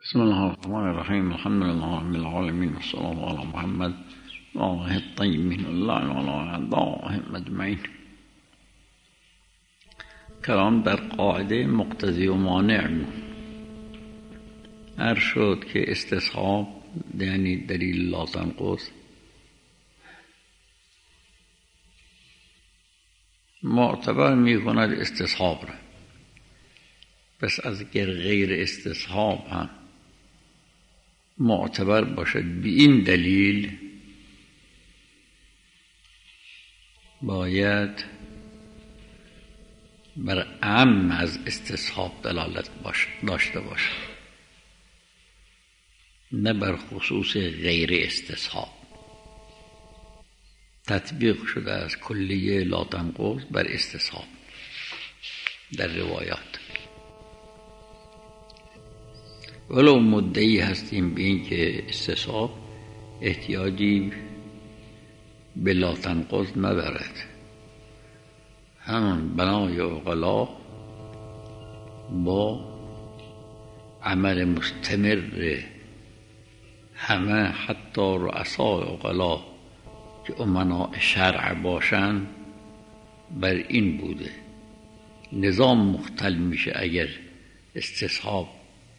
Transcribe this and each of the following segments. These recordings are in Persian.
بسم الله الرحمن الرحیم. الحمد لله رب العالمین و صلی الله علی محمد و آله الطیبین الله و اعدائهم اجمعین. کلام در قاعده مقتضی و مانع هر شد که استصحاب یعنی دلیل لا تنقض معتبر می کند استصحاب را، پس از غیر استصحاب هم معتبر باشد به این دلیل باید بر اعم از استصحاب دلالت داشته باشد، نه بر خصوص غیر استصحاب. تطبیق شده از کلیه لا تنقض بر استصحاب در روایات. ولو مدعی هستیم به این که استصحاب احتیاجی به لا تنقض ندارد، همون بنای عقلا با عمل مستمر همه حتی رؤسای عقلا که امناء شرع باشند بر این بوده. نظام مختل میشه اگر استصحاب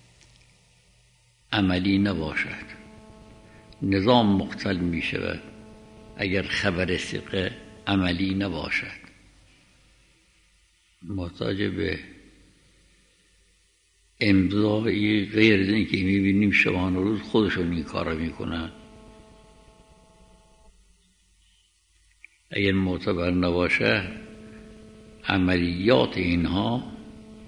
عملی نباشد، نظام مختل می شود اگر خبر ثقه عملی نباشد. محتاج به امضای غیر از این که می بینیم شبان روز خودشون این کار می کنن. اگر معتبر نباشه عملیات اینها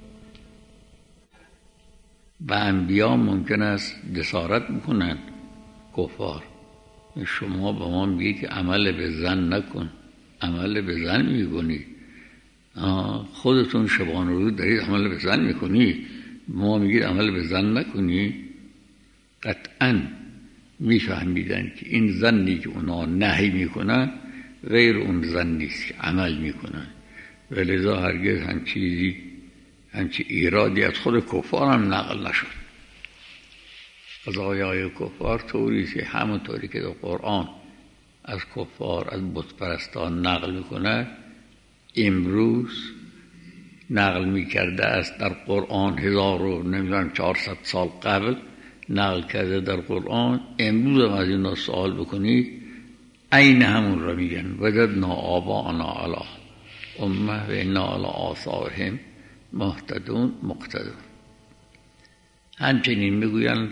و انبیا ممکن است جسارت بکنند. کفار شما به ما میگید که عمل به زن نکن، عمل به زن میکنی، خودتون شبان روز دارید عمل به زن میکنی، ما میگید عمل به زن نکنی. قطعا میفهمیدن که این زنی که اونا نهی میکنن غیر اون زن نیست که عمل میکنن، ولذا هرگز همچی ایرادی از خود کفار هم نقل نشد. از آیای کفار طوری که همونطوری که در قرآن از کفار از بت پرستان نقل میکنه امروز نقل میکرده است در قرآن 1400 سال قبل نقل کرده در قرآن. امروز هم از اینا سوال بکنید عین همون را میگن وجدنا آباءنا علی امه و انا علی آثارهم مهتدون مقتدون. همچنین میگویند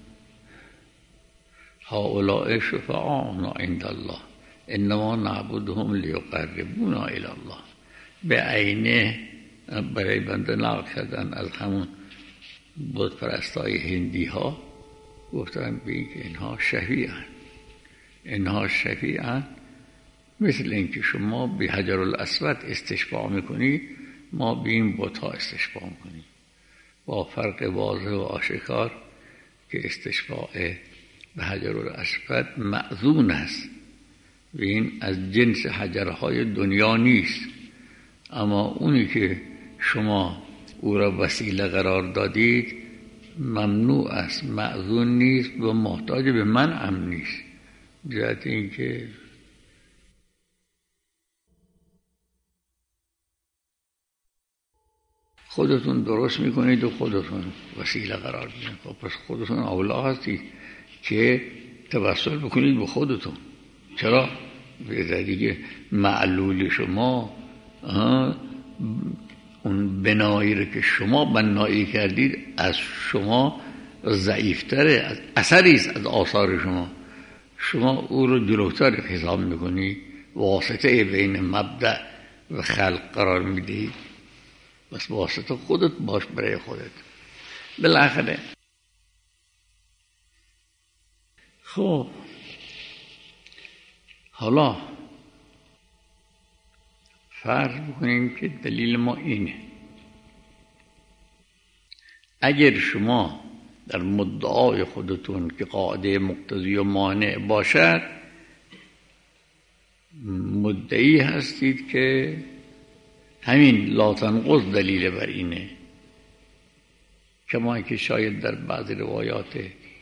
هؤلاء شفعاؤنا عند الله انما نعبدهم لیقربونا الی الله. به عینه برای بنده نقل کردن از همون بت پرستای هندی ها، گفتن به این که اینها شفیعن مثل اینکه شما به حجر الاسود استشفاع میکنید ما به این بت‌ها استشفاع میکنیم، با فرق واضح و آشکار که استشفاع به حجر الاسود مأذون است و این از جنس حجرهای دنیا نیست، اما اونی که شما او را وسیله قرار دادید ممنوع است، مأذون نیست و محتاج به منع هم نیست. جهت این که خودتون درست میکنید و خودتون وسیله قرار میدید. خب پس خودتون اولا هستید که توسل بکنید به خودتون. چرا؟ به دیگه معلول شما اون بنایی رو که شما بنایی کردید از شما ضعیفتره، از اثری است از آثار شما او رو جلوتر حساب میکنید، واسطه بین مبدأ و خلق قرار میدهید. بس واسطه خودت باش برای خودت. بالاخره خب حالا فرض بکنیم که دلیل ما اینه. اگر شما در مدعای خودتون که قاعده مقتضی و مانع باشد مدعی هستید که همین لا تنقض دلیل بر اینه، کما که شاید در بعض روایات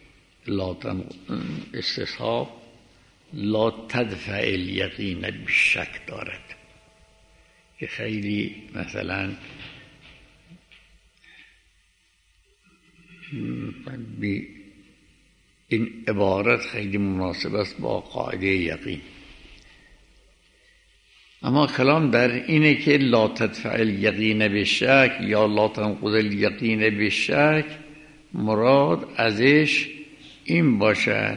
استصحاب لا تدفع الیقین بالشک دارد که خیلی مثلا این عبارت خیلی مناسب است با قاعده یقین. اما کلام در اینه که لا تدفع الیقین بالشک یا لا تنقض الیقین بالشک، مراد ازش این باشد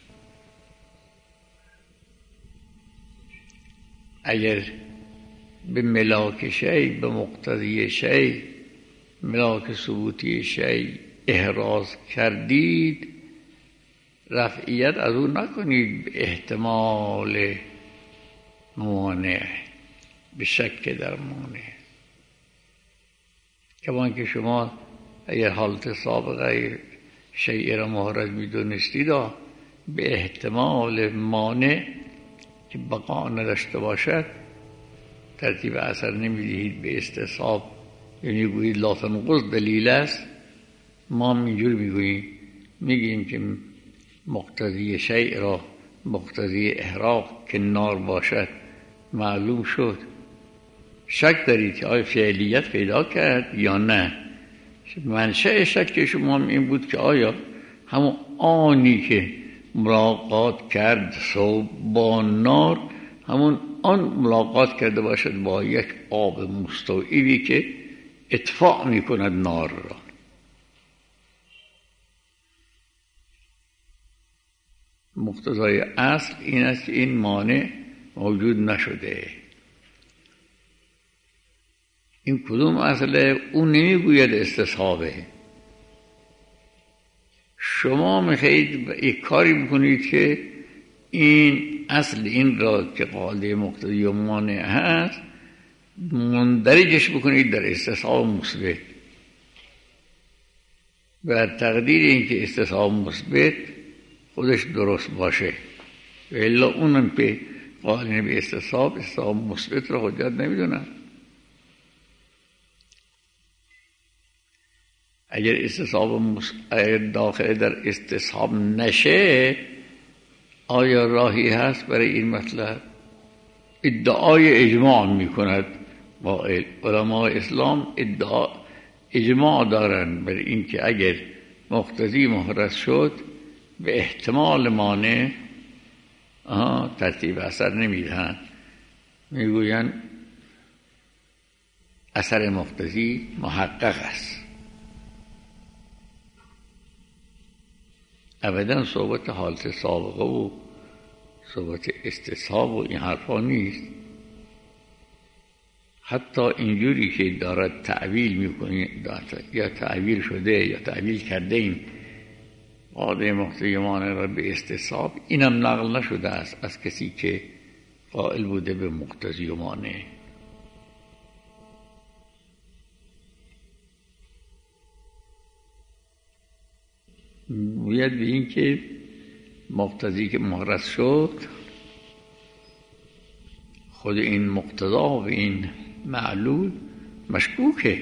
اگر به ملاک شی، به مقتضی شی، ملاک ثبوتی شی احراز کردید، رفعیت از او نکنید به احتمال مانع، به شک در مانع. کمان که شما اگر حالت سابقه شیء را محرز میدونستید به احتمال مانع که بقا نداشته باشد ترتیب اثر نمیدهید به استصحاب، یعنی گویید لا تنقض دلیل است. ما اینجور میگیم که مقتضی شیء را، مقتضی احراق که نار باشد معلوم شد، شک دارید که آیا فعلیت پیدا کرد یا نه. منشأ شک شما این بود که آیا همون آنی که ملاقات کرد صبح با نار، همون آن ملاقات کرده باشد با یک آب مستوعبی که اطفاء می کند نار را. مقتضای اصل این است که این مانع موجود نشده. این کدوم اصله؟ اون نمیگوید استصحابه. شما میخواهید یک کاری بکنید که این اصل این را که قاعده مقتضی و مانع هست مندرجش بکنید در استصحاب مثبت، بر تقدیر اینکه استصحاب مثبت خودش درست باشه، و الا اونم که قائلین به استصحاب مثبت را حجت نمیدونن. اگر استصحاب داخل در استصحاب نشه، آیا راهی هست برای این مطلب؟ ادعای اجماع میکند قائل. علماء اسلام اجماع دارن بر این که اگر مقتضی محرز شد به احتمال مانع ترتیب اثر نمیدهند، میگوین اثر مقتضی محقق است. ابدا صحبت حالت سابقه و صحبت استصحاب و این حرفا نیست. حتی اینجوری که دارد تعویل میکنه، یا تعویل شده یا تعویل کرده این قاعده مقتضی مانع را به استصحاب، اینم نقل نشده است از کسی که قائل بوده به مقتضی و مانع. باید به این که مقتضی که محرز شد، خود این مقتضا و این معلول مشکوکه.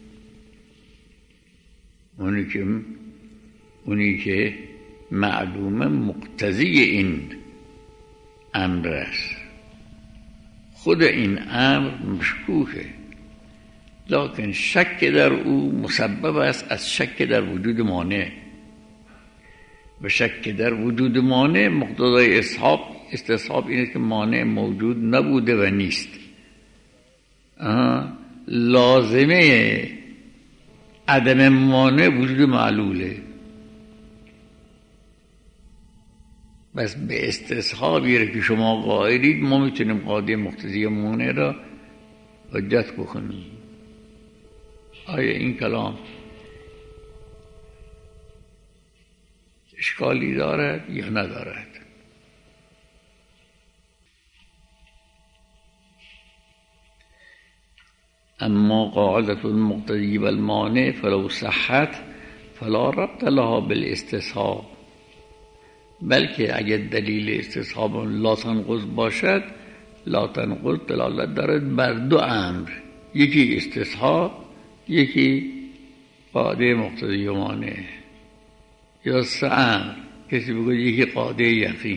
اونی که معلومه مقتضی این امر است، خود این امر مشکوکه، لکن شک در او مسبب است از شک در وجود مانع. و شک در وجود مانع مقتضای استصحاب اینه که مانع موجود نبوده و نیست. لازمه عدم مانع وجود معلوله. بس به استصحابی را که شما قائلید ما میتونیم قاعده مقتضی مانع را حجت بکنیم. آیا این کلام اشکالی دارد یا ندارد؟ اما قاعدة المقتضی والمانع فلو صحت فلا ربط لها بالاستصحاب، بلکه اگر دلیل استصحاب لا تنقض باشد، لا تنقض دلالت دارد بر دو امر، یکی استصحاب، یکی قاعده مقتضی و مانع، یا سه امر. کسی بگه یکی قاعده یقین.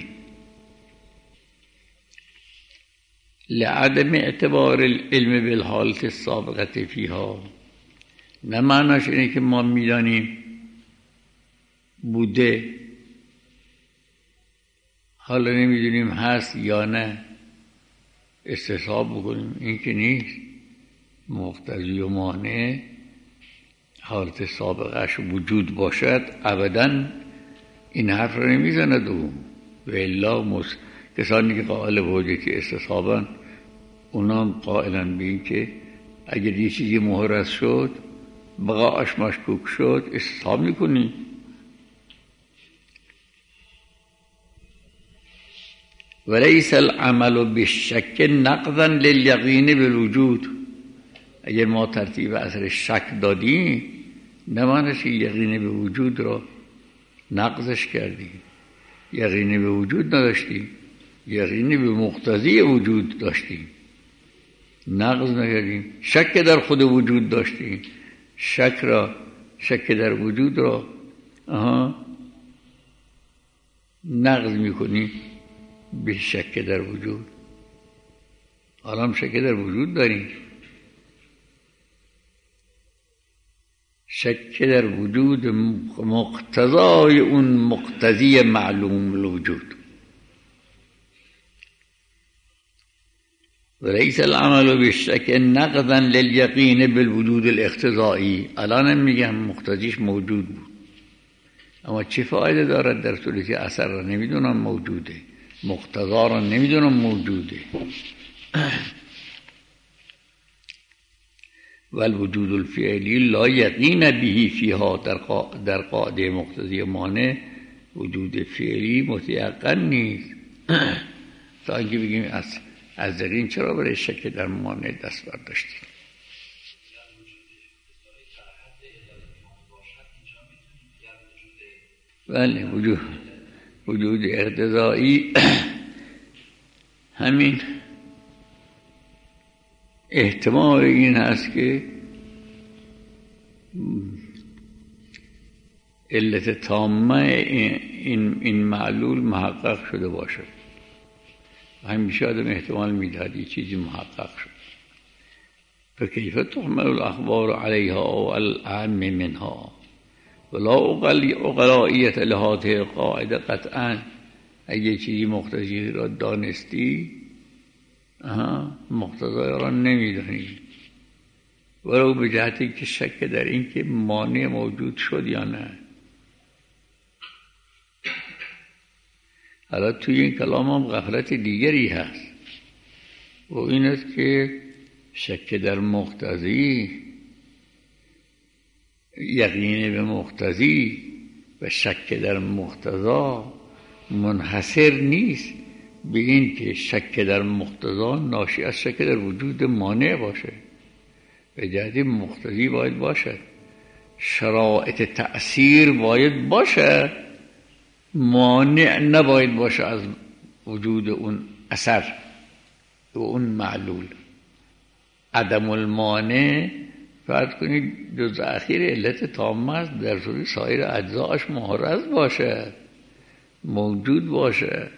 لعدم اعتبار العلم بالحالت السابقه فیها، نه معناش اینه که ما میدانیم بوده حالا نمیدونیم هست یا نه استصحاب بکنیم، این که نیست. مقتضی و مانع حالت سابقهش وجود باشد ابدا این حرف رو نمیزند او. و الا کسانی که قائل به حجت استصحابن اونا هم قائلن به این که اگر یه چیزی محرز شد بقاش مشکوک شد استصحاب میکنی. ولیس العمل بالشک نقضا للیقین بالوجود. اگر ما ترتیب اثر شک دادیم نمانش یقین به وجود را نقضش کردیم. یقین به وجود نداشتیم، یقین به مقتضی وجود داشتیم، نقض نکردیم. شک در خود وجود داشتیم، شک در وجود را نقض میکنیم به شک در وجود. حالا هم شک در وجود داریم. شک در وجود مقتضای اون مقتضی معلوم الوجود. وليس العمل بالشك نقضا لليقين بالوجود الاقتضایی. الان میگم مقتضیش موجود بود، اما چه فایده دارد در صورتی که اثر را نمیدونم موجوده، مقتضا را نمیدونم موجوده. والوجود الفعلی لا یقین به فیها. در قاعده مقتضی مانع وجود فعلی متیقن نیست. تا اینکه بگیم از یقین چرا برای شک در مانع دست برداشتیم؟ بله، وجود اقتضایی همین احتمال این هست که علت تامه این معلول محقق شده باشد. همیشه آدم احتمال میدهد یه چیزی محقق شد. فکیف تحمل الاخبار علیها و الاعم منها ولا اقلائیت لهاته قاعده. قطعا اگه چیزی مقتضی را دانستی مقتضای را نمیدانی، ولو به جهتی که شک در این که مانع موجود شد یا نه. حالا توی این کلام هم غفلت دیگری هست و این است که شک در مقتضی، یقین به مقتضی و شک در مقتضا منحصر نیست به این که شک در مقتضا ناشی از شک در وجود مانع باشه. به جهت مقتضی باید باشد، شرایط تأثیر باید باشه، مانع نباید باشه از وجود اون اثر و اون معلول. عدم المانع فرض کنید جز اخیر علت تامه است، در صورت سایر اجزاش محرز باشه، موجود باشه.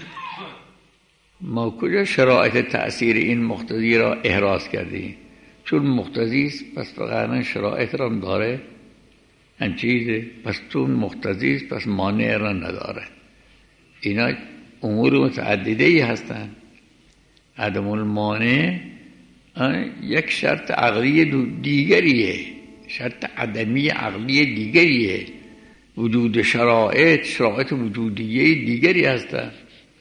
ما کجا شرایط تأثیر این مقتضی را احراز کردیم؟ چون مقتضی است پس فقط شرایط را داره، هم چیزه، پس چون مقتضی است پس مانع را نداره. اینا امور متعدده ای هستند. عدم المانع یک شرط عقلی دیگریه، شرط عدمی عقلی دیگریه. وجود شرایط وجودیه دیگری هستند.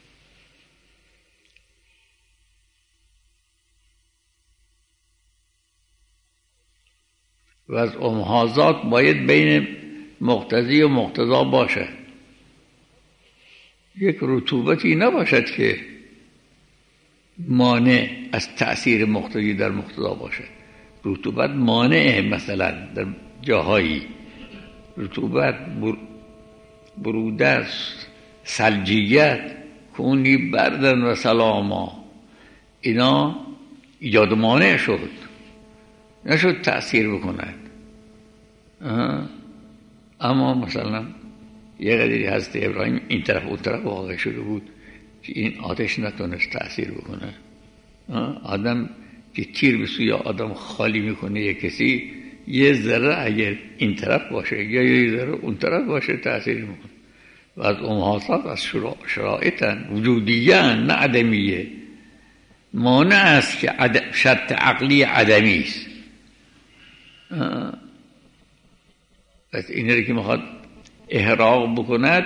و از محاذات باید بین مقتضی و مقتضا باشه. یک رطوبتی نباشد که مانع از تأثیر مقتضی در مقتضا باشه. رطوبت مانعه، مثلا در جاهایی رطوبت، برودت، ثلجیت، کونی بردن و سلاما، اینا ایجاد مانع شد، نشد تأثیر بکند. اما مثلا یه قدری حضرت ابراهیم این طرف اون طرف واقع شده بود که این آتش نتونست تأثیر بکنه. آدم که تیر به سوی آدم خالی میکنه یه کسی، یه ذره اگر این طرف باشه یا یه ذره اون طرف باشه تأثیر میکنه. و از امهاتات از شرائطن وجودیه نه عدمیه. مانع است که شرط عقلی عدمی است. پس این رو که میخواد احراق بکند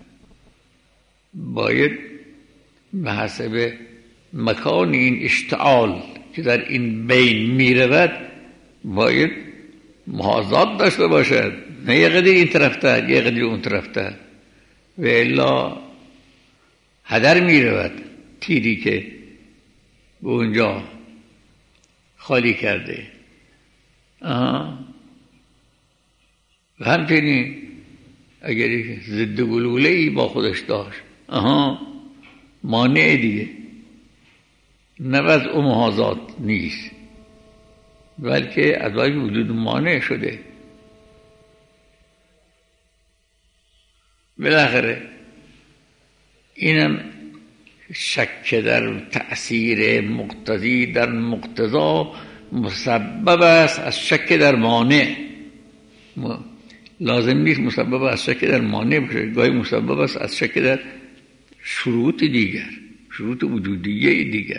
باید به حسب مکان این اشتعال که در این بین میرود باید محاذات داشته باشد، نه یه قدر این طرف تر یه قدر اون طرف تر، و الا هدر میرود تیری که به اونجا خالی کرده. و همچنین اگر ضد گلوله‌ای با خودش داشت مانع دیگه نه از محاذات نیست، بلکه از وجود مانع شده. بالاخره اینم شک در تأثیر مقتضی در مقتضا مسبب است از شک در مانع. لازم نیست مسبب از شک در مانع باشه، گاهی مسبب است از شک در شروط دیگر، شروط وجودیه دیگر.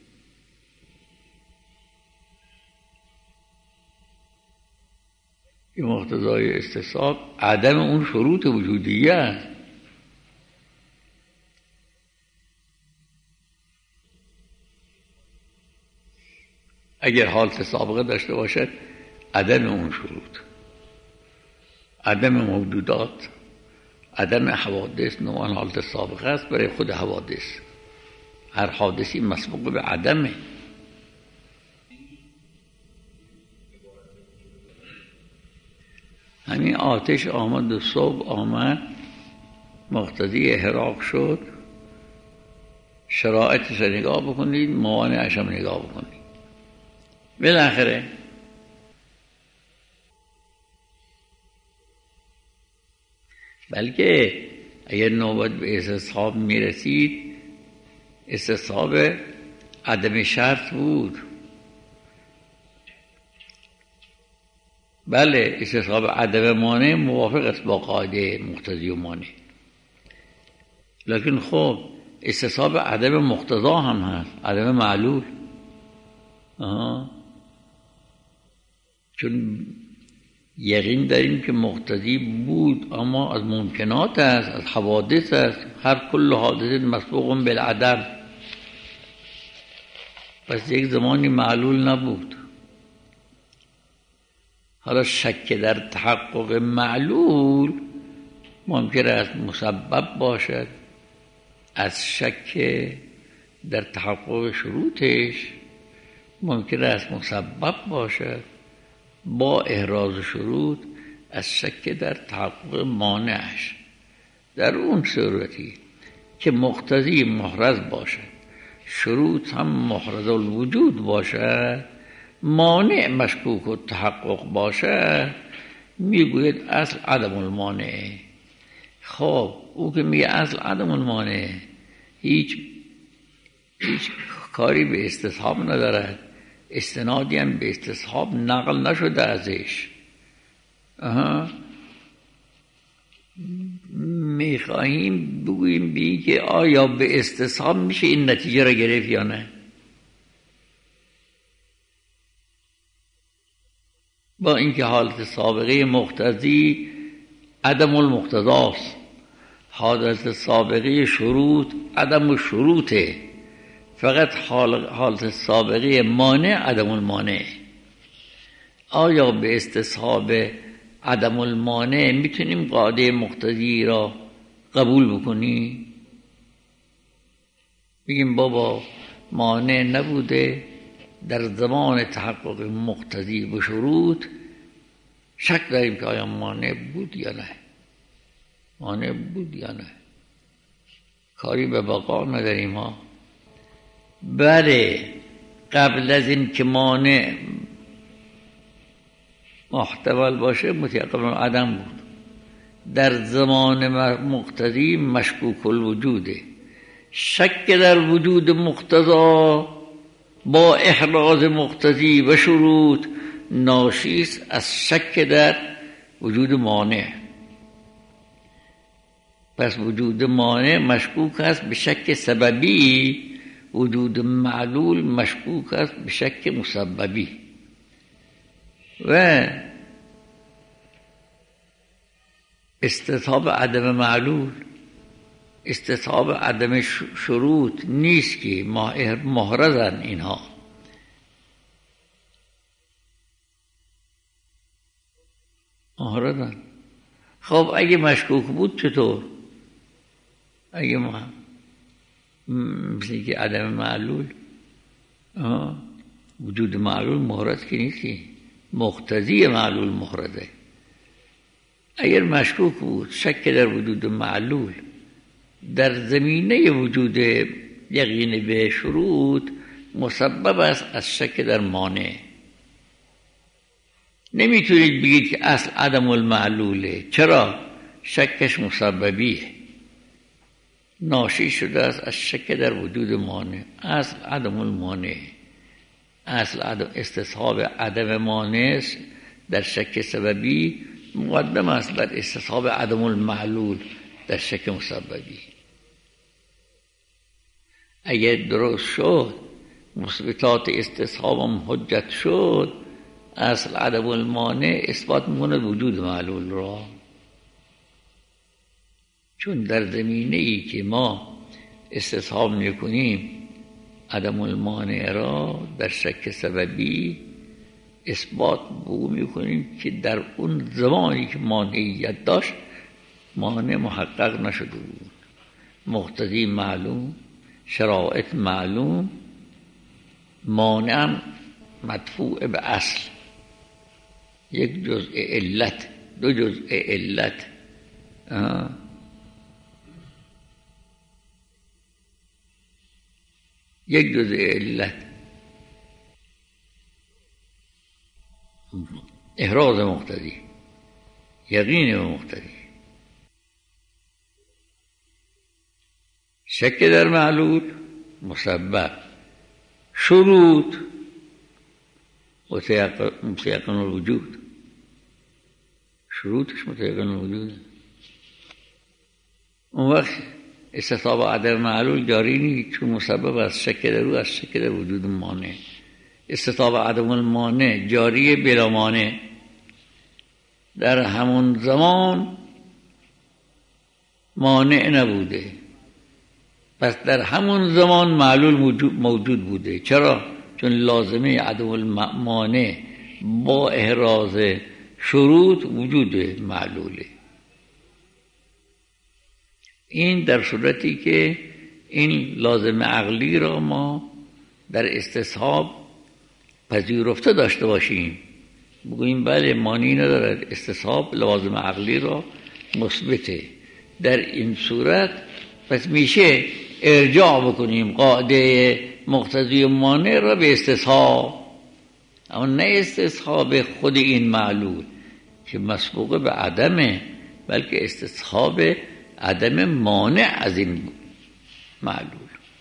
این مقتضای استصحاب عدم اون شروط وجودیه است. اگر حالت سابقه داشته باشد عدم اون شروط، عدم موجودات، عدم حوادث نوعان حالت سابقه است برای خود حوادث. هر حادثی مسبوق به عدمه. همین آتش آمد و صبح آمد، مقتضی احراق شد، شرایطش رو نگاه بکنید، موانعش هم نگاه بکنید. بالاخره بلکه اگر نوبت به استصحاب میرسید، استصحاب عدم شرط بود. بله استصحاب عدم مانع موافق است با قاعده مقتضی و مانع، لیکن خب استصحاب عدم مقتضا هم هست، عدم معلول. چون یقین داریم که مقتضی بود اما از ممکنات است، از حوادث است. هر کل حادثه مسبوق بالعدم، پس یک زمانی معلول نبود. حالا شک در تحقق معلول ممکن است مسبب باشد از شک در تحقق شروطش، ممکن است مسبب باشد با احراز شروط از شک در تحقق مانعش. در اون صورتی که مقتضی محرز باشد، شروط هم محرز الوجود باشد، مانع مشکوک و تحقق باشد، میگوید اصل عدم المانع. خب او که میگه اصل عدم المانع هیچ کاری به استصحاب ندارد، استنادی هم به استصحاب نقل نشده ازش. میخواهیم بگوییم بی که آیا به استصحاب میشه این نتیجه را گرفت یا نه. با اینکه حالت سابقه مقتضی عدم المقتضاست، حالت سابقه شروط عدم الشروطه، فقط حالت سابقه مانع عدم المانع. آیا به استصحاب عدم المانع میتونیم قاعده مقتضی را قبول بکنی؟ بگیم بابا مانع نبوده، در زمان تحقق مقتضی به شروط شک داریم که آیا مانع بود یا نه، مانع بود یا نه، کاری به بقا نداریم ها. بله قبل از این که مانع محتمل باشه متیقن عدم بود. در زمان مقتضی مشکوک الوجوده. شک در وجود مقتضا با احراز مقتضی و شروط ناشی است از شک در وجود مانع. پس وجود مانع مشکوک است به شک سببی، وجود معلول مشکوک است به شک مسببی. و استصحاب عدم معلول استصحاب عدم شروط نیست که محرزن اینها. محرزن. خب اگه مشکوک بود چطور؟ اگه مثل که عدم معلول وجود معلول محرز که نیست که مقتضی معلول محرزه. اگر مشکوک بود شک در وجود معلول در زمینه وجود یقین به شروط مسبب است از شک در مانع. نمیتونید بگید که اصل عدم المعلوله. چرا؟ شکش مسببیه، ناشی شده است از شک در وجود مانع. اصل عدم المانع، اصل عدم استصحاب عدم مانع در شک سببی مقدم است بر استصحاب عدم المعلول در شک مسببی. اگر درست شد مثبتات استصحابم حجت شد، اصل عدم المانع اثبات می‌کند وجود معلول را. چون در زمینه ای که ما استصحاب می‌کنیم عدم المانع را در شک سببی اثبات می‌کنیم که در اون زمانی که مانعیت داشت مانع محقق نشده بود. مقتضی معلوم، شرایط معلوم، مانع مدفوع به اصل. یک جزء علت، دو جزء علت. یک جزء علت احراز مقتضی، یقین مقتضی. شک در معلول مسبب، شروط متيقن الوجود، شروطش متيقن الوجود. اون وقت استصحاب عدم معلول جاری نیست، چون مسبب از شک در او، از شک در وجود مانع. استصحاب عدم المانع جاری بلا مانع. در همون زمان مانع نبوده، پس در همون زمان معلول موجود بوده. چرا؟ چون لازمه عدم المانع با احراز شروط وجود معلوله. این در صورتی که این لازمه عقلی را ما در استصحاب پذیرفته داشته باشیم، بگوییم بله مانعی ندارد، استصحاب لازمه عقلی را مثبته. در این صورت پس میشه ارجاع بکنیم قاعده مقتضی و مانع را به استصحاب، اما نه استصحاب خود این معلول که مسبوق به عدمه، بلکه استصحاب عدم مانع از این معلول.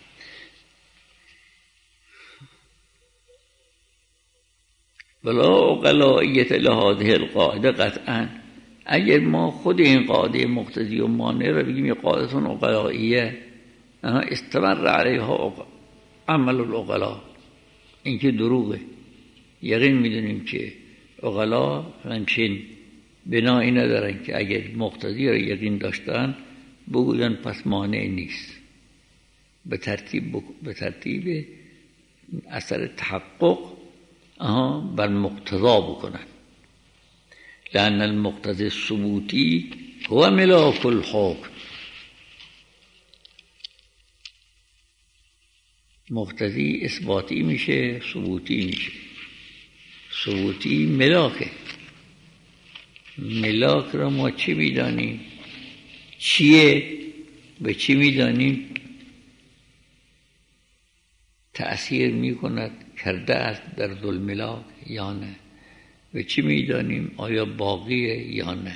ولا عقلائیت لهذه القاعده قطعا. اگر ما خود این قاعده مقتضی و مانع را بگیم یه قاعده عقلائیه استمر علیها عمل العقلاء، این که دروغه. یقین میدونیم که عقلا همچین بنایی ندارن که اگر مقتضی را یقین داشتن بگوین پس مانع نیست، به ترتیب اثر تحقق بر مقتضا بکنن. لأن المقتضی الثبوتی هو ملاک الحکم. مقتضی اثباتی میشه، ثبوتی میشه. ثبوتی ملاکه. ملاک را ما چی میدانیم؟ چیه؟ به چی میدانیم؟ تأثیر میکند کرده است در ذوالملاک یا نه؟ و چی میدانیم آیا باقیه یا نه.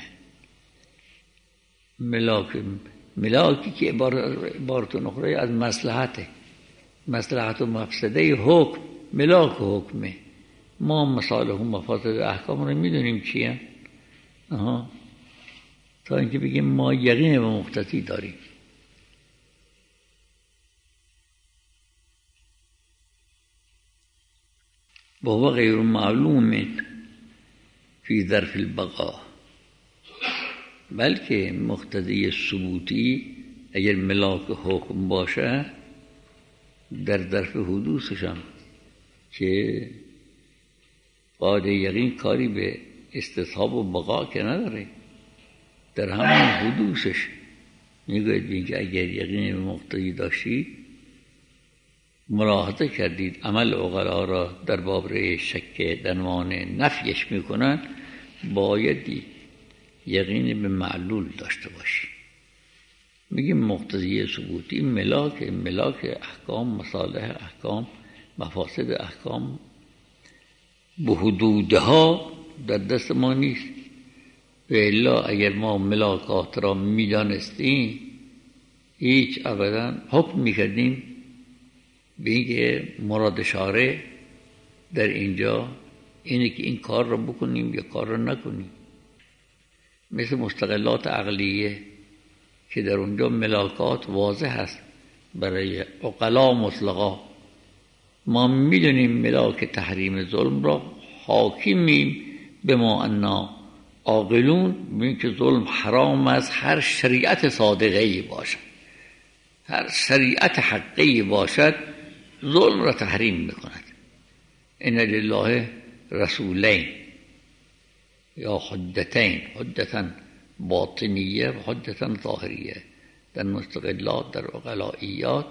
ملاکی که عبارت اخرى از مصلحت و مفسده حکم، ملاک حکمه. ما مصالح و مفاسد احکام رو میدونیم چیه، تا اینکه بگیم ما یقین به مقتضی داریم. وهو غیر معلوم فی ظرف البقا، بلکه مقتضی ثبوتی اگر ملاک حکم باشه در ظرف حدوثش هم که قاعده یقین کاری به استصحاب و بقا که نداره، در همون حدوثش میگوید بین که اگر یقین به مقتضی داشتید، ملاحظه کردید عمل عقلا را در باب شک عنوان نفیش میکنن، باید یقین به معلول داشته باشی. میگیم مقتضی ثبوتی ملاک احکام، مصالح احکام، مفاسد احکام به حدودها در دست ما نیست. و الا اگر ما ملاکات را میدانستیم هیچ ابدا حکم میکردیم به اینکه مراد شارع در اینجا اینه که این کار را بکنیم یا کار را نکنیم. مثل مستقلات عقلیه که در اونجا ملاکات واضح هست برای عقلا مطلقا. ما میدونیم ملاک تحریم ظلم را حاکمیم به ما انا عاقلون، ببین که ظلم حرام است هر شریعت صادقه‌ای باشد، هر شریعت حقی باشد ظلم را تحریم میکند. ان لله رسولین یا حدتین، حدتا باطنیه و حدتا ظاهریه. در مستقلات، در عقلائیات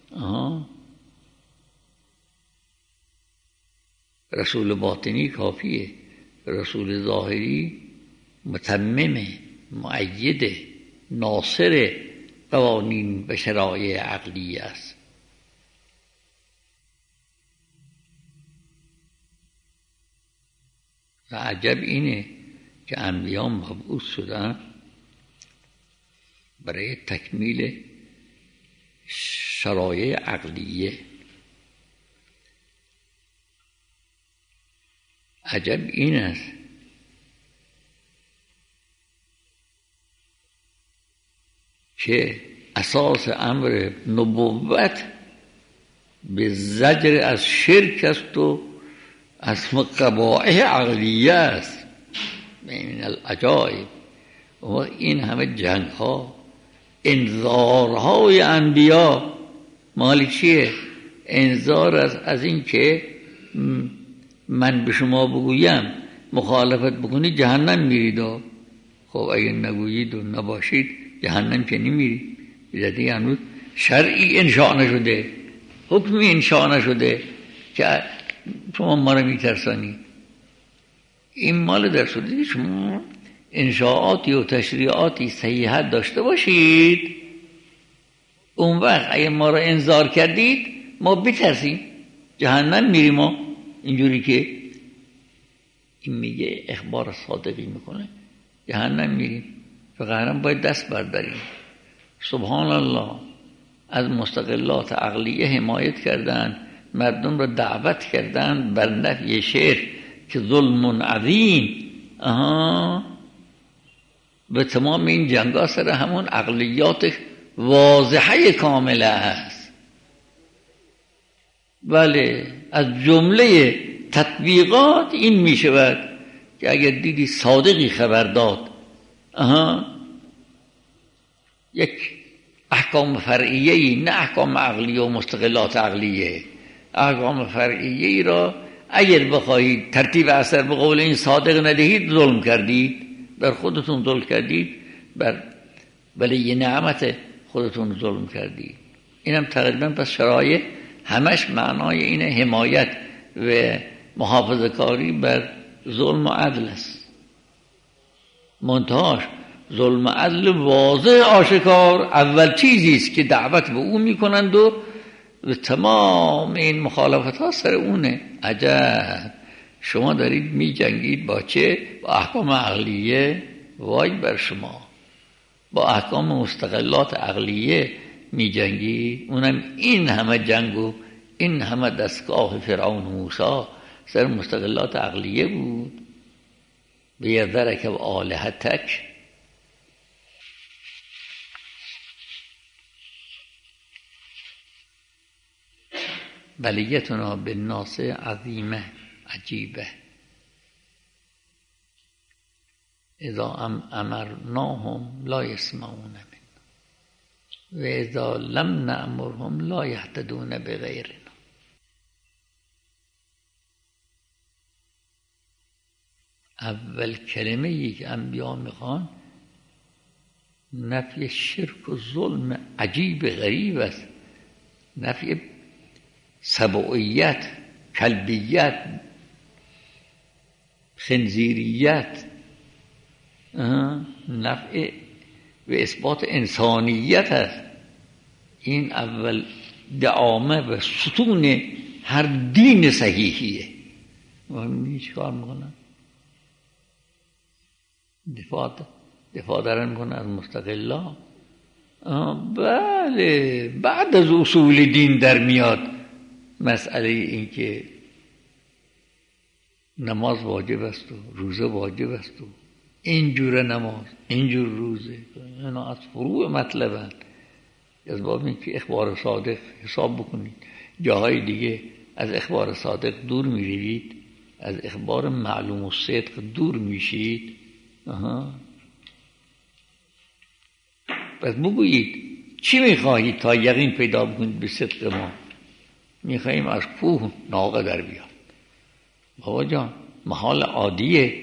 رسول باطنی کافیه، رسول ظاهری متمم، مؤید، ناصر قوانین و شرایع عقلی است. و عجب اینه که انبیا مبعوث شدن برای تکمیل شرایع عقلیه. عجب این است که اساس امر نبوت به زجر از شرک است و از قبائح عقلیه است. من العجایب. و این همه جنگ ها، انذارهای انبیا مال چیه؟ انذار از این که من به شما بگویم مخالفت بکنید جهنم میرید. خب اگه نگویید و نباشید جهنم که نمیرید. دیگه هنوز شرعی انشاء نشده، حکمی انشاء نشده که شما ما رو میترسانید. این مال در صورتی شما انشاءاتی و تشریعاتی صحیحت داشته باشید، اون وقت اگه ما رو انذار کردید ما بترسیم جهنم میریم. ما اینجوری که این میگه اخبار صادقی میکنه جهنم میریم، فقط باید دست برداریم. سبحان الله، از مستقلات عقلیه حمایت کردن، مردم را دعوت کردن بر نفی شرک که ظلم عظیم. به تمام این جنگا سر همون عقلیات واضحه کامله است. بله، از جمله تطبیقات این می شود که اگر دیدی صادقی خبر داد یک احکام فرعیه‌ای، نه احکام عقلیه و مستقلات عقلیه، احکام فرعیه‌ای را اگر بخواهید ترتیب اثر به قول این صادق ندهید ظلم کردید، بر خودتون ظلم کردید، بر ولی نعمت خودتون ظلم کردید. اینم تقریبا پس شرایع همش معنای این حمایت و محافظه کاری بر ظلم و عدل است. منتهاش ظلم و عدل واضح آشکار اول چیزی است که دعوت به اون میکنند و تمام این مخالفت ها سر اونه. عجب شما دارید می جنگید با چه؟ با احکام عقلیه. وای بر شما، با احکام مستقلات عقلیه می جنگید. اونم این همه جنگ و این همه دستگاه فرعون و موسی سر مستقلات عقلیه بود. بیذرک و آلهتک. بلیتنا بالناس عظیمه عجیبه اذا امرناهم لا يسمعون منا و اذا لم نأمرهم لا يهتدون بغیرنا. اول کلمه ای که انبیا میخوان نفی شرک و ظلم عجیب غریب است، نفی سبوعیت، کلبیت، خنزیریت، نفی و اثبات انسانیت است. این اول دعامه و ستون هر دین صحیحیه. مهمی چی کار میکنن؟ دفاع دارن میکنن از مستقلا. بله، بعد از اصول دین در میاد مسئله این که نماز واجب است و روزه واجب است و اینجور نماز اینجور روزه. اینا از فروع مطلبن. از باب این که اخبار صادق حساب بکنید، جاهای دیگه از اخبار صادق دور میروید، از اخبار معلوم و صدق دور میشید. پس بگویید چی میخواهید تا یقین پیدا بکنید به صدق ما؟ میخواییم از کوه ناقه در بیاد. بابا جان محال عادیه.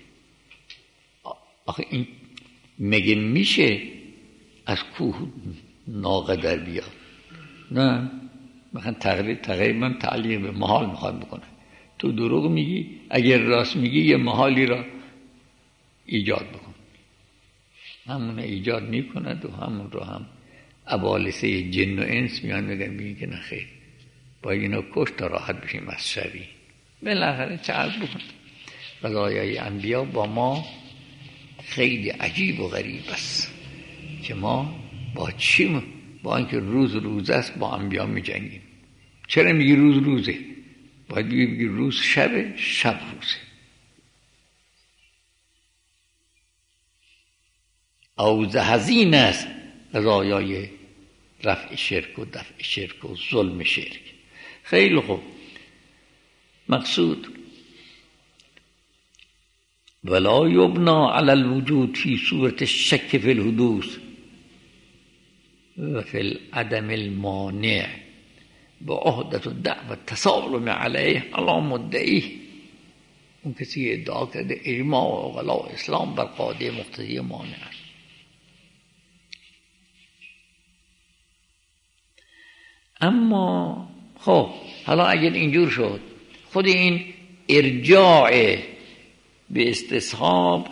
آخه این مگه میشه از کوه ناقه در بیاد؟ نه، مثلا تقریبا تعلیم به محال میخواد بکنه. تو دروغ میگی، اگر راست میگی یه محالی را ایجاد بکن. همون ایجاد میکند و همون رو هم ابالسه جن و انس میان میگن که نخیر باید اینا کشت تا راحت بشیم از شری. بالاخره چه عرض بکن؟ قضایای انبیا با ما خیلی عجیب و غریب است که ما با اینکه روز است با انبیا می جنگیم. چرا میگی روزه؟ باید بگی روز شبه، شب روزه. آوزه هزین است قضایای رفع شرک و دفع شرک و ظلم شرک. خیلی خوب. مقصود ولا یبنا علی الوجود فی صورت الشک فی الحدوث و فی العدم المانع با عهدت و دعوت تسالم علیه علی مدعیه. اون کسی ادعا کرده اجماع و غلا اسلام بر قاعده مقتضی مانع. اما خب حالا اگر اینجور شد، خود این ارجاع به استصحاب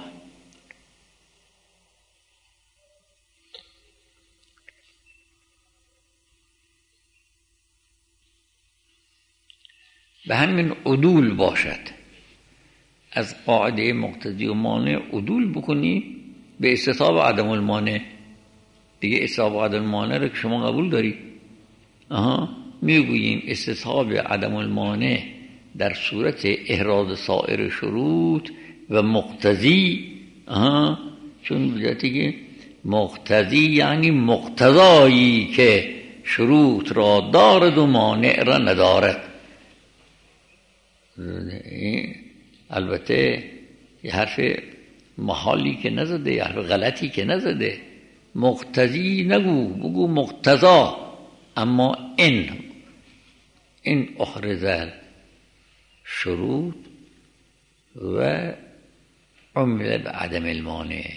به همین عدول باشد، از قاعده مقتضی و مانع عدول بکنی به استصحاب عدم المانع. دیگه استصحاب عدم المانع رو که شما قبول داری، میگوییم استصحاب عدم المانع در صورت احراز سایر شروط و مقتضی. چون بجاتی که مقتضی یعنی مقتضایی که شروط را دارد و مانع را ندارد. البته یه حرف محالی که نزده، یه حرف غلطی که نزده. مقتضی نگو، بگو مقتضا. اما این احرز شروط و عمل به عدم المانع.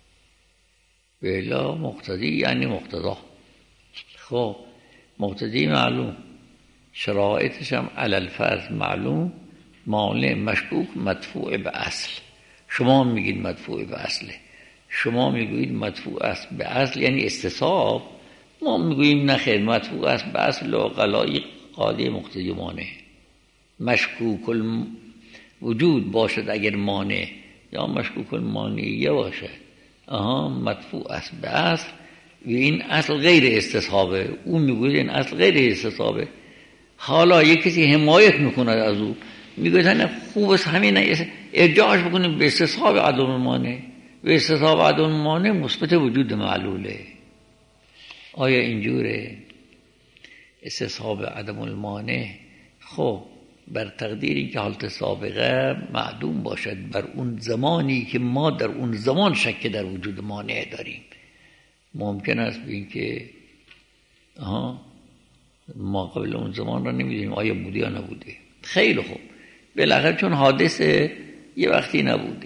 بلا مقتضی یعنی مقتضا. خب مقتضی معلوم، شرایطش هم علی الفرض معلوم، مانع مشکوک مدفوع به اصل. شما میگید مدفوع به اصله، شما میگویید مدفوع است به اصل یعنی استصحاب. ما میگوییم نخیر، مدفوع است به اصل و غلای قاعده مقتضی مانع. مشکوک وجود باشد اگر مانع یا مشکوک المانعیه باشد مدفوع است به اصل و این اصل غیر استصحابه. او میگوید این اصل غیر استصحابه. حالا یک کسی حمایت میکنه از او، میگوید خوب است همین ارجاعش بکنیم به استصحاب عدم المانع و استصحاب عدم المانع مثبت وجود معلوله. آیا اینجوره؟ استصحاب عدم المانع خب بر تقدیری که حالت سابقه معدوم باشد، بر اون زمانی که ما در اون زمان شک در وجود مانع داریم، ممکن است بین که ما قبل اون زمان را نمیدونیم آیا بوده یا نبوده. خیلی خوب، بالاخره چون حادثه یه وقتی نبوده،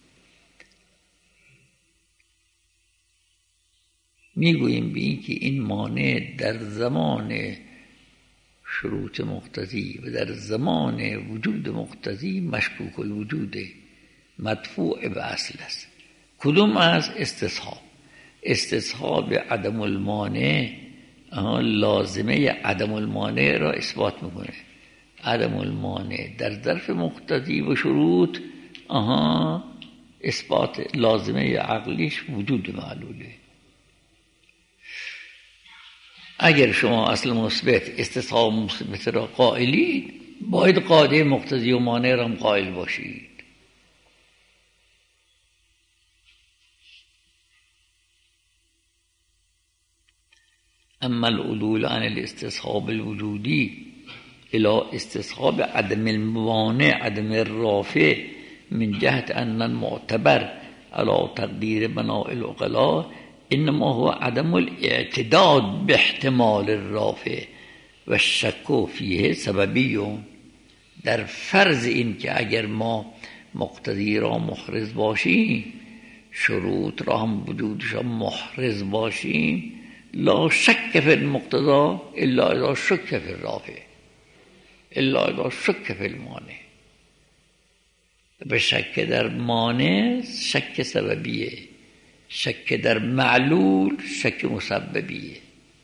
میگوییم به این که این مانع در زمان شروط مقتضی و در زمان وجود مقتضی مشکوک الوجود مدفوع به اصل است. کدوم از استصحاب عدم المانع لازمه عدم المانع را اثبات میکنه. عدم المانع در ظرف مقتضی و شروط اثبات لازمه عقلیش وجود معلوله. اگر شما اصل مثبت استصحاب مثبت را قائلید، باید قاعده مقتضی و مانع را هم قائل باشید. اما العدول عن الاستصحاب الوجودی الى استصحاب عدم المانع عدم الرافع من جهت ان المعتبر على تقدیر بناء العقلاء انما هو عدم الاعتداد باحتمال الرافع و الشک فیه سببی. در فرض این که اگر ما مقتضی را محرز باشیم، شروط را هم وجودش محرز باشیم، لا شک فی المقتضی الا اذا شک فی الرافع الا اذا شک فی المانع. به شک در مانع شک سببیه، شک در معلول شک مسببیه.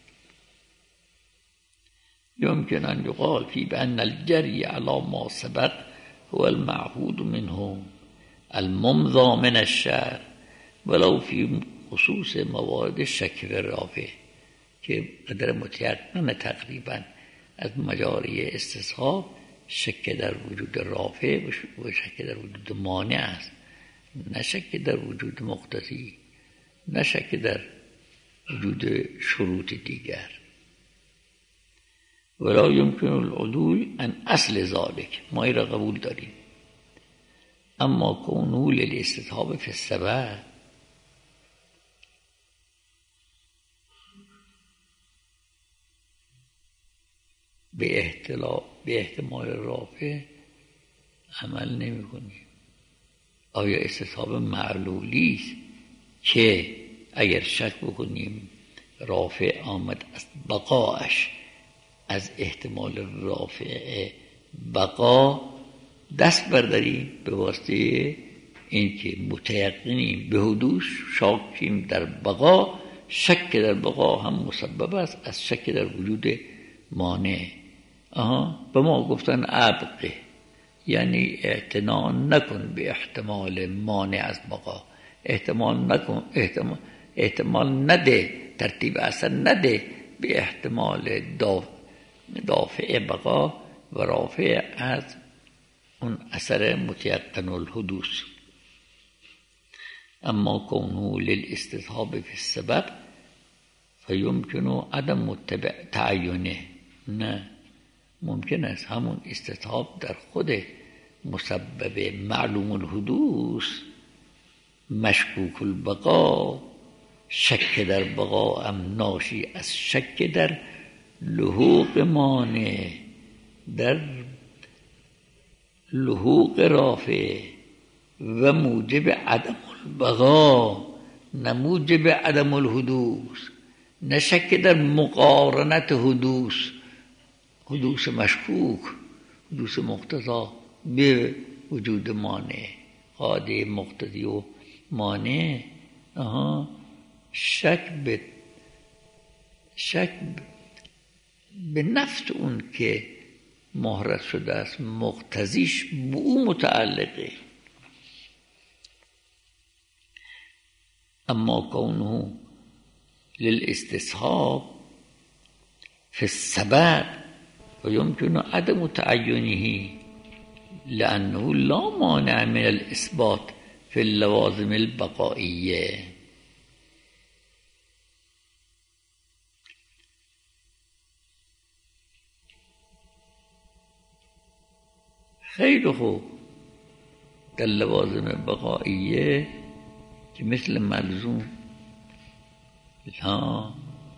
يمكن أن يقال في بأن الجري على ما سبق هو المعهود منه الممضى من الشرع ولو في خصوص موارد الشك في الرافع، که قدر متیقن تقریبا از مجاری استصحاب شک در وجود رافع و شک در وجود مانع است، نه شک در وجود مقتضی، نه شک در وجود شروط دیگر. ولا يمكن العدول عن اصل ذلك، ما این را قبول داریم. اما کونه للاستصحاب فی السبب، به احتمال رافع عمل نمی کنیم. آیا استصحاب معلولی است که اگر شک بکنیم رافع آمد از بقاش، از احتمال رافع بقا دست برداریم به واسطه اینکه متیقنیم به حدوث، شاکیم در بقا، شک در بقا هم مسبب است از شک در وجود مانع. به ما گفتن ابقه، یعنی اعتنا نکن به احتمال مانع از بقا، احتمال نده، ترتیب اثر نده به احتمال دافع بقا و رافع از اون اثر متیقن الحدوث. اما کونه للاستصحاب فی السبب فیمکن عدم تعینه، نه ممکن است همون استصحاب در خود مسبب معلوم الحدوث مشکوک البقا، شک در بقا هم ناشی از شک در لحوق مانع، در لحوق رافع و موجب عدم البقا، نه موجب عدم الحدوث، نه شک در مقارنت حدوث مشکوک، حدوث مقتضا به وجود مانع، قاعده مقتضی و مانع. شک به نفت اون که مهرت شده است، مقتضیش به او متعلقه. اما کونه للاستصحاب فی السبب و یمکن عدم تعینه لانه لا مانع من الاثبات فی اللوازم البقائیه. خیلی خوب، در لوازم بقائیه که مثل ملزوم ها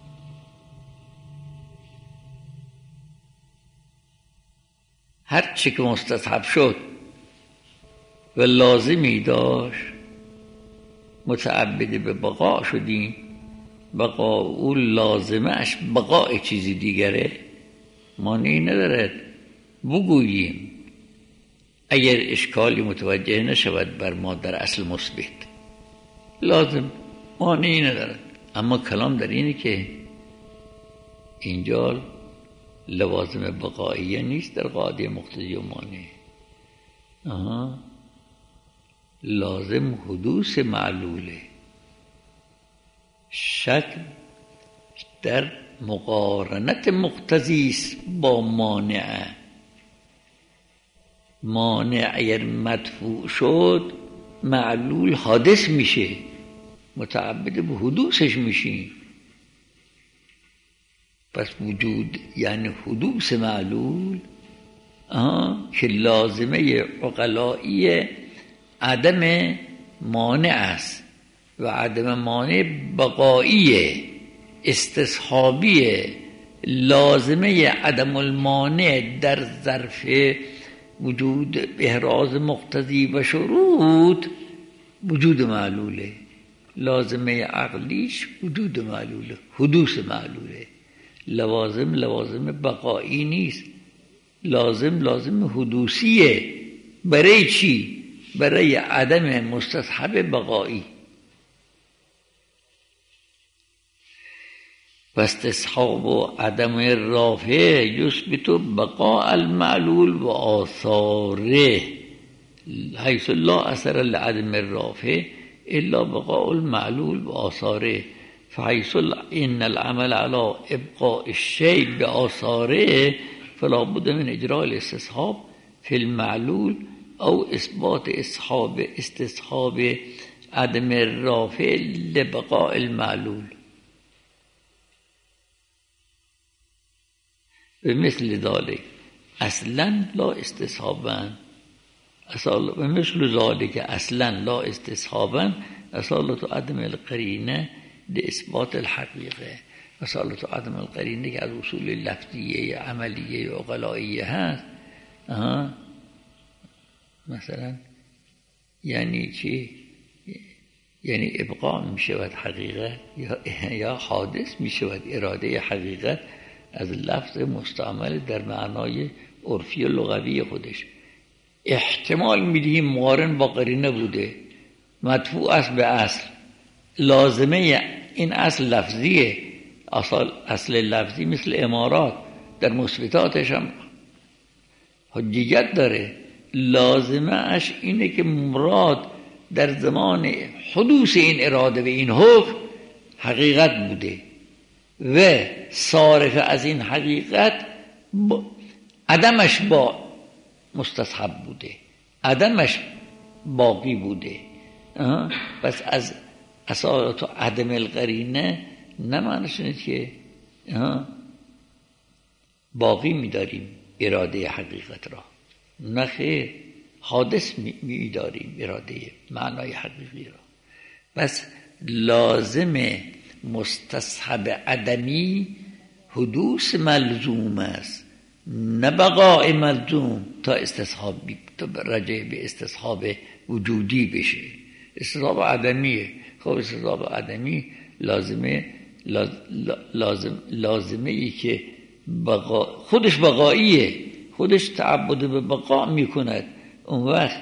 هر چی که مستصحب شد و لازمی داشت متعبد به بقا شدیم، بقا او لازمش بقای چیزی دیگره، مانعی ندارد بگوییم اگر اشکالی متوجه نشود بر ما در اصل مثبت، لازم مانعی ندارد. اما کلام در اینه که اینجا لوازم بقائیه نیست در قاعده مقتضی و مانع. لازم حدوث معلوله. شک در مقارنت مقتضی است با مانع. مانع اگر مدفوع شد معلول حادث میشه، متعبد به حدوثش میشیم. پس وجود یعنی حدوث معلول که لازمه عقلایی عدم مانع است و عدم مانع بقاییه استصحابیه. لازمه عدم المانع در ظرف وجود احراز مقتضی و شروط وجود معلوله. لازمه عقلیش وجود معلوله، حدوث معلوله. لوازم بقایی نیست، لازم حدوثیه. برای چی؟ برای عدم مستصحب بقایی. و استصحاب و عدم رافع یثبت بقاء المعلول و آثاره حیث لا اثر لعدم الرافع الا بقاء المعلول و آثاره، فحيث ان العمل على ابقاء الشيء بآثاره فلا بد من اجراء الاستصحاب في المعلول او اثبات استصحاب عدم الرافع لبقاء المعلول. بمثل ذلك اصلا لا استصحابا بمثل ذلك اصلا لا استصحابا اصالة عدم القرینه لاثبات الحقیقه. اصالة عدم القرینه که از اصول لفظیه عملیه و عقلائیه هست. مثلا یعنی چی؟ یعنی ابقاء می شود حقیقت یا حادث می شود اراده حقیقت از لفظ مستعمل در معنای عرفی و لغوی خودش. احتمال میدهیم مقارن با قرینه بوده، مدفوع است به اصل. لازمه این اصل لفظیه، اصل لفظی مثل امارات در مثبتاتش هم حجیت داره. لازمه اش اینه که مراد در زمان حدوث این اراده و این حکم حقیقت بوده و صارف از این حقیقت عدمش با مستصحب بوده، عدمش باقی بوده. پس از اصالت و عدم القرینه نمعنیش اینه که باقی می‌داریم اراده حقیقت را، نه خیر، حادث می‌داریم اراده معنای حقیقی را. پس لازم مستصحب عدمی حدوث ملزوم است، نه بقاء ملزوم تا استصحابی، تا رجع به استصحاب وجودی بشه. استصحاب عدمیه. خب استصحاب عدمی لازمه ای که خودش بقاییه، خودش تعبد به بقا میکند. اون وقت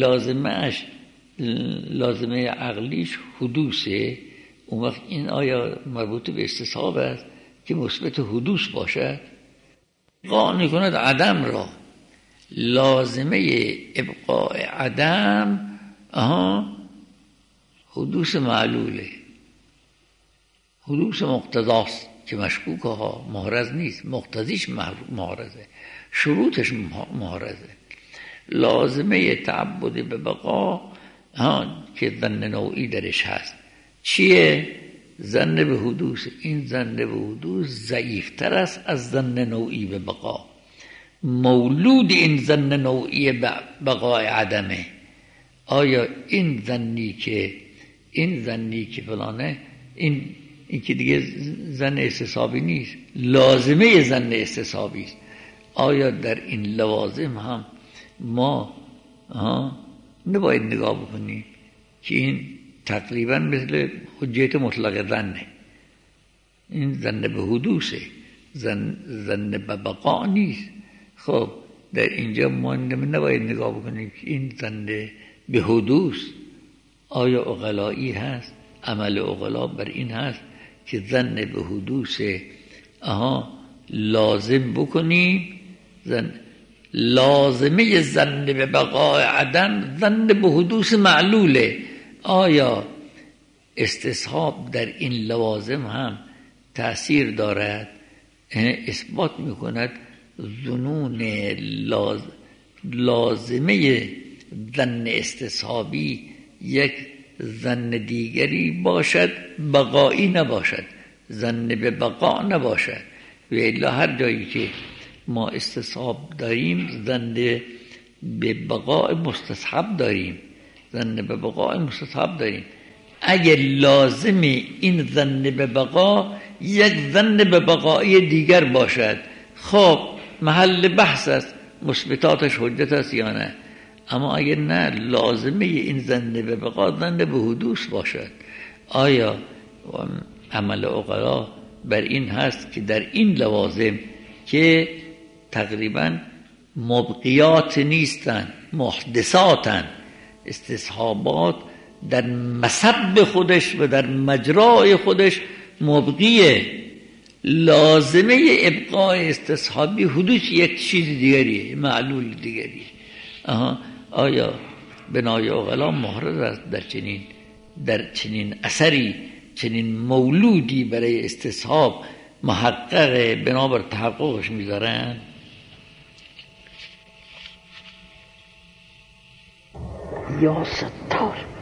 لازمه عقلیش حدوثه. اون وقت این آیا مربوط به استصحاب است که مثبت حدوث باشد؟ ابقا نکند عدم را. لازمه ابقاء عدم حدوث معلوله، حدوث مقتضاست که مشکوکه ها، محرز نیست، مقتضیش محرزه، شروطش محرزه. لازمه تعبد به بقا که ظن نوعی درش هست چیه؟ ظن به حدوث. این ظن به حدوث ضعیفتر است از ظن نوعی به بقا. مولود این ظن نوعی بقای عدمه. آیا این ظنی که فلانه، این که دیگه ظن استصحابی نیست، لازمه ظن استصحابی است. آیا در این لوازم هم ما نباید نگاه بکنیم که این تقریبا مثل حجیت مطلق ظنه، این ظن به حدوثه، ظن به بقا نیست. خب در اینجا ما نباید نگاه بکنیم که این ظن به حدوث آیا عقلایی هست؟ عمل عقلا بر این هست که ظن به حدوث لازم بکنیم. لازمه ظن به بقای عدم ظن به حدوث معلوله. آیا استصحاب در این لوازم هم تأثیر دارد؟ اثبات میکند ظنون لازمه ظن استصحابی یک ظن دیگری باشد، بقایی نباشد، ظن به بقا نباشد. و الا هر جایی که ما استصحاب داریم ظن به بقاء مستصحب داریم، ظن به بقاء مستصحب داریم. اگر لازم این ظن به بقا یک ظن به بقای دیگر باشد، خب محل بحث است مثبتاتش حجت است یا نه. اما اگر نه، لازمه این ظن به بقا ظن به حدوث باشد. آیا عمل عقلا بر این هست که در این لوازم که تقریبا مبقیات نیستن، محدثاتن، استصحابات در مسب خودش و در مجرای خودش مبقیه، لازمه ابقای استصحابی حدوث یک چیز دیگریه، معلول دیگریه. آیا بنای عقلا محرز است در چنین اثری، چنین مولودی برای استصحاب محقق بنابر تحققش میذارن؟ یا ستار